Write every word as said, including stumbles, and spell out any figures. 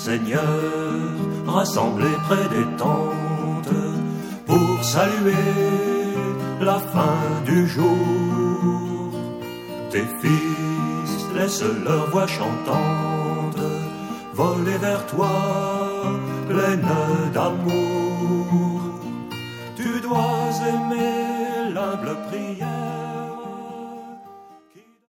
Seigneur, rassemblés près des tentes, pour saluer la fin du jour. Tes fils laissent leur voix chantante voler vers toi, pleine d'amour.